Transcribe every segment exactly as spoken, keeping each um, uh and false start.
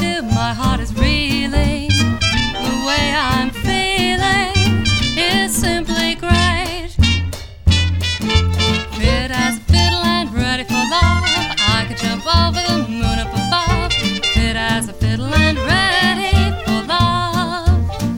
do, my heart is reeling. The way I'm feeling is simply great. Fit as a fiddle and ready for love. I could jump over the moon up above. Fit as a fiddle and ready for love.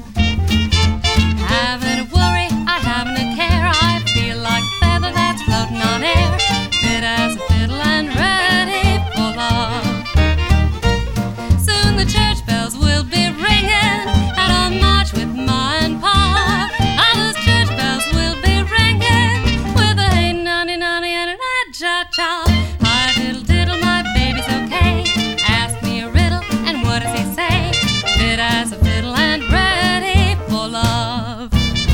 Haven't a worry, I haven't a care. I feel like a feather that's floating on air. Fit as a fiddle and ready for love. Soon the church bells will be ringing, and I'll march with Ma and Pa. All those church bells will be ringing with a hey nanny nanny and an ah cha cha. Hi diddle diddle, my baby's okay. Ask me a riddle, and what does he say? Fit as a fiddle and ready for love.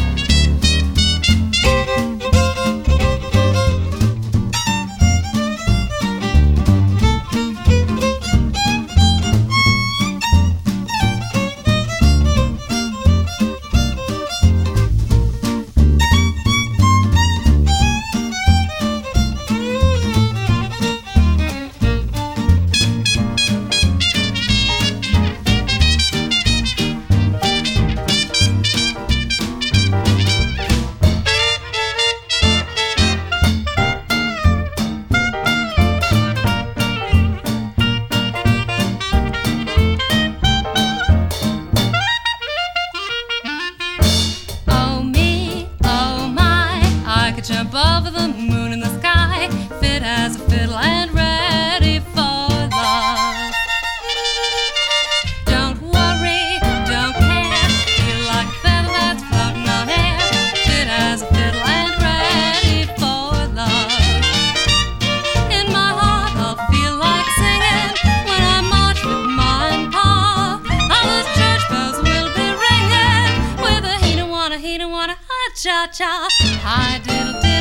Jump over the moon in the sky, fit as a fiddle and ready for love. Don't worry, don't care, feel like a feather that's floating on air. Fit as a fiddle and ready for love. In my heart I'll feel like singing when I march with Ma and Pa. All those church bells will be ringing with a he don't wanna, he don't wanna, ha cha cha. Hi diddle diddle.